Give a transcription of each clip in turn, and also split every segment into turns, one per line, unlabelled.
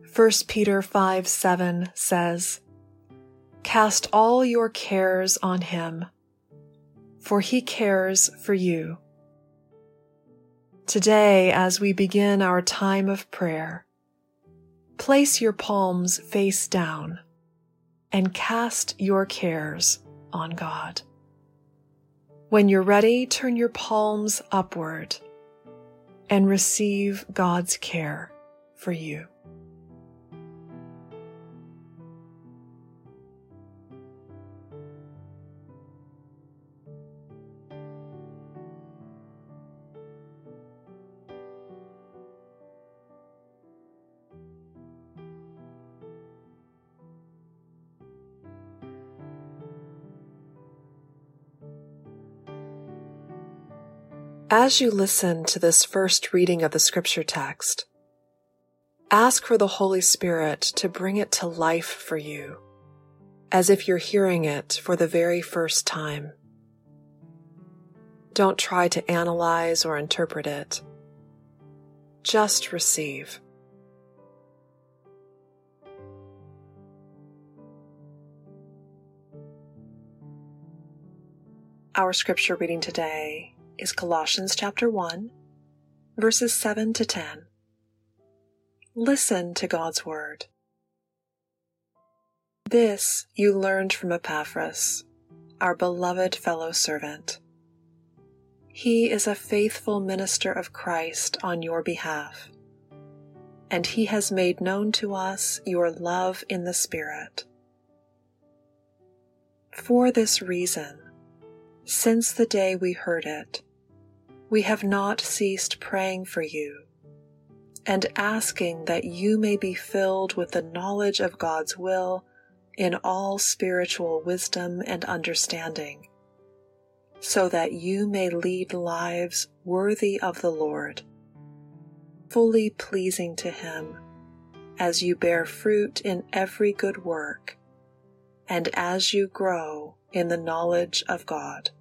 1 Peter 5:7 says, "Cast all your cares on him, for he cares for you." Today, as we begin our time of prayer, place your palms face down and cast your cares on God. When you're ready, turn your palms upward and receive God's care for you. As you listen to this first reading of the scripture text, ask for the Holy Spirit to bring it to life for you, as if you're hearing it for the very first time. Don't try to analyze or interpret it. Just receive. Our scripture reading today is Colossians chapter 1, verses 7 to 10. Listen to God's word. This you learned from Epaphras, our beloved fellow servant. He is a faithful minister of Christ on your behalf, and he has made known to us your love in the Spirit. For this reason, since the day we heard it, we have not ceased praying for you and asking that you may be filled with the knowledge of God's will in all spiritual wisdom and understanding, so that you may lead lives worthy of the Lord, fully pleasing to him, as you bear fruit in every good work and as you grow in the knowledge of God.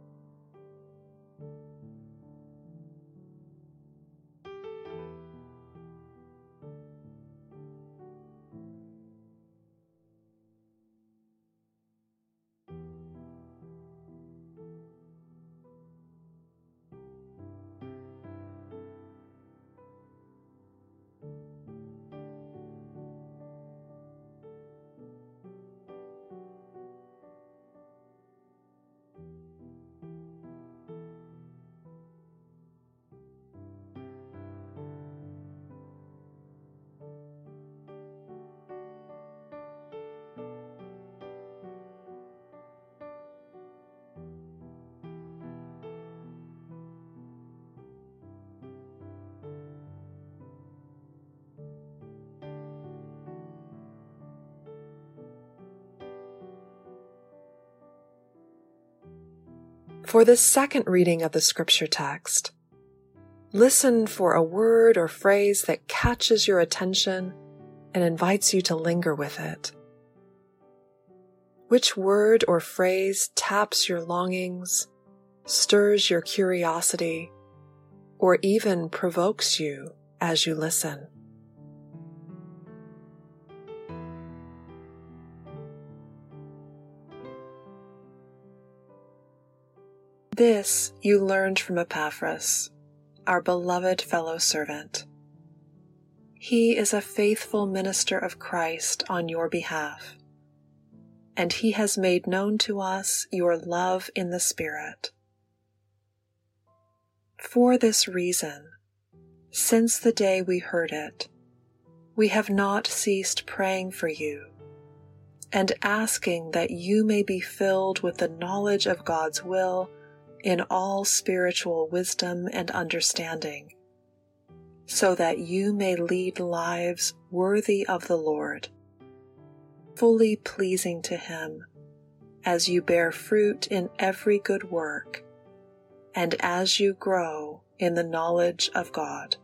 For this second reading of the scripture text, listen for a word or phrase that catches your attention and invites you to linger with it. Which word or phrase taps your longings, stirs your curiosity, or even provokes you as you listen? This you learned from Epaphras, our beloved fellow servant. He is a faithful minister of Christ on your behalf, and he has made known to us your love in the Spirit. For this reason, since the day we heard it, we have not ceased praying for you and asking that you may be filled with the knowledge of God's will in all spiritual wisdom and understanding, so that you may lead lives worthy of the Lord, fully pleasing to him, as you bear fruit in every good work and as you grow in the knowledge of God.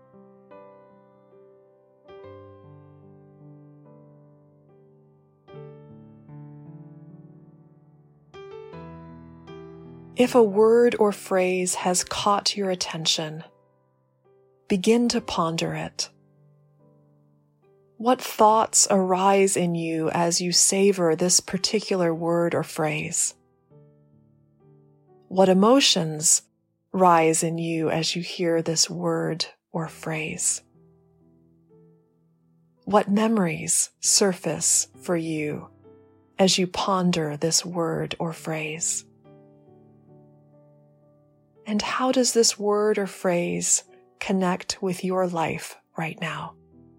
If a word or phrase has caught your attention, begin to ponder it. What thoughts arise in you as you savor this particular word or phrase? What emotions rise in you as you hear this word or phrase? What memories surface for you as you ponder this word or phrase? And how does this word or phrase connect with your life right now?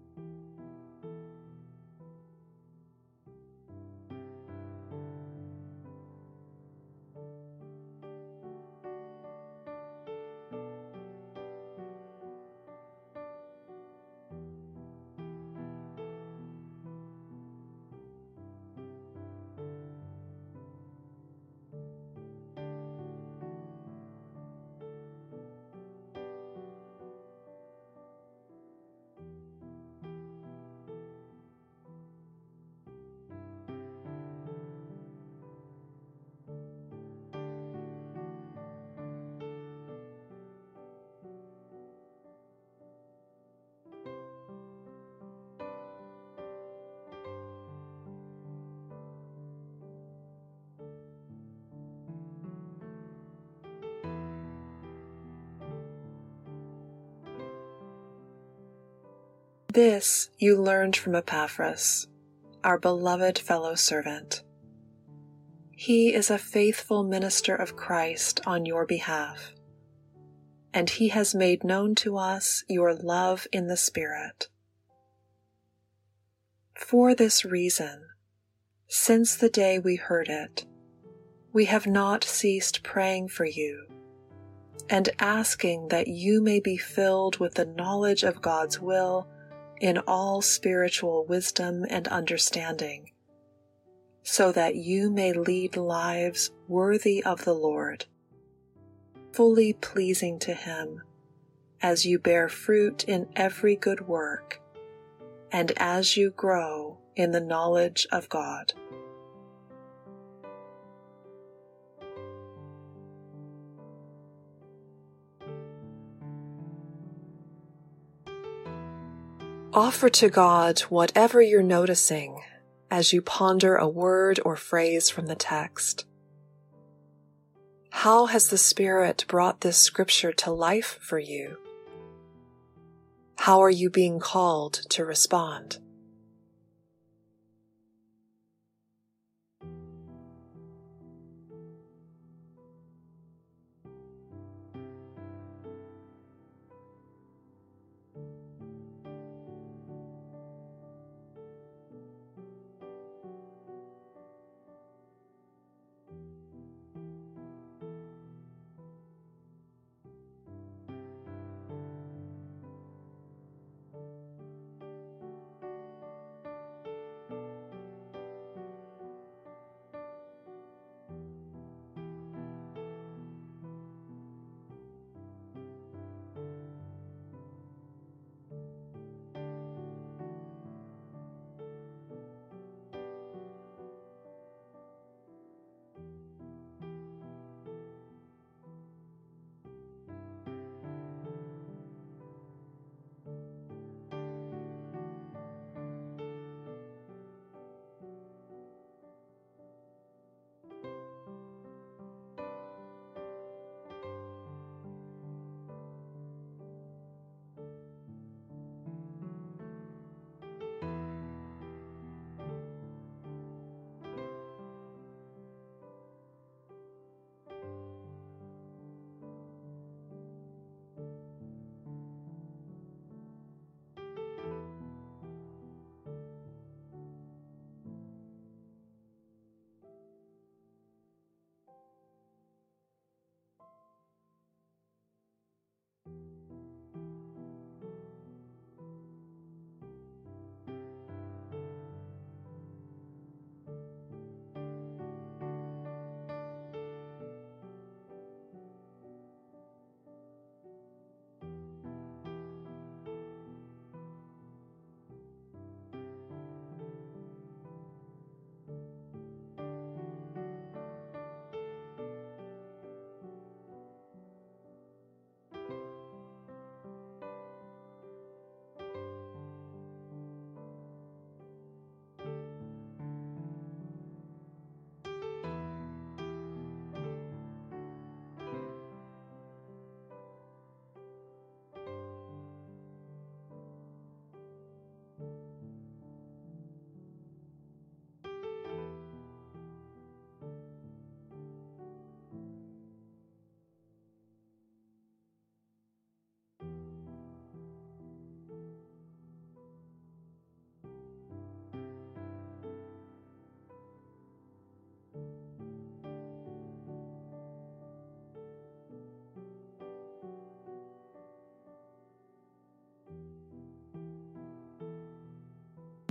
This you learned from Epaphras, our beloved fellow servant. He is a faithful minister of Christ on your behalf, and he has made known to us your love in the Spirit. For this reason, since the day we heard it, we have not ceased praying for you and asking that you may be filled with the knowledge of God's will in all spiritual wisdom and understanding, so that you may lead lives worthy of the Lord, fully pleasing to Him, as you bear fruit in every good work, and as you grow in the knowledge of God. Offer to God whatever you're noticing as you ponder a word or phrase from the text. How has the Spirit brought this scripture to life for you? How are you being called to respond?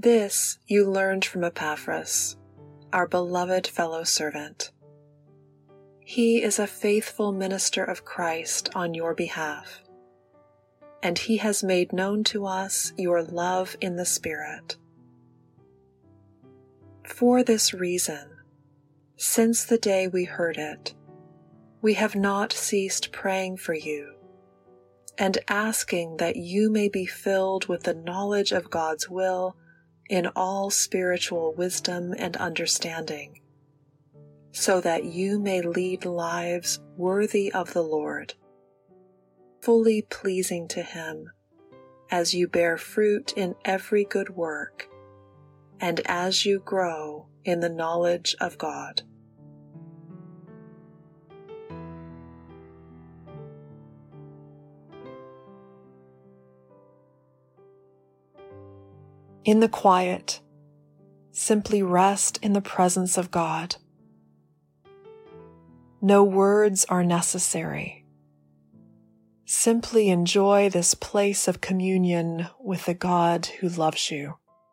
This you learned from Epaphras, our beloved fellow servant. He is a faithful minister of Christ on your behalf, and he has made known to us your love in the Spirit. For this reason, since the day we heard it, we have not ceased praying for you and asking that you may be filled with the knowledge of God's will in all spiritual wisdom and understanding, so that you may lead lives worthy of the Lord, fully pleasing to Him, as you bear fruit in every good work, and as you grow in the knowledge of God. In the quiet, simply rest in the presence of God. No words are necessary. Simply enjoy this place of communion with the God who loves you.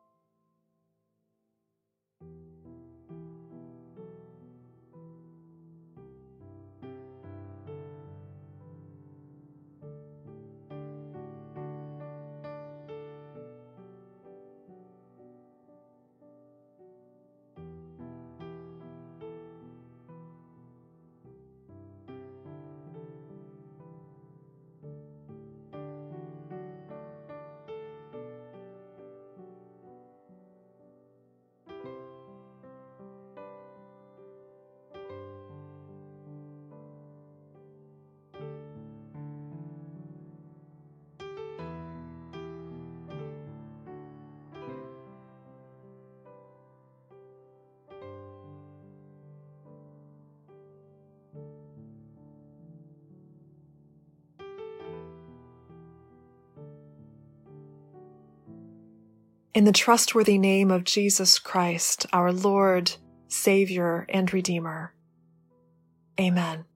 In the trustworthy name of Jesus Christ, our Lord, Savior, and Redeemer. Amen.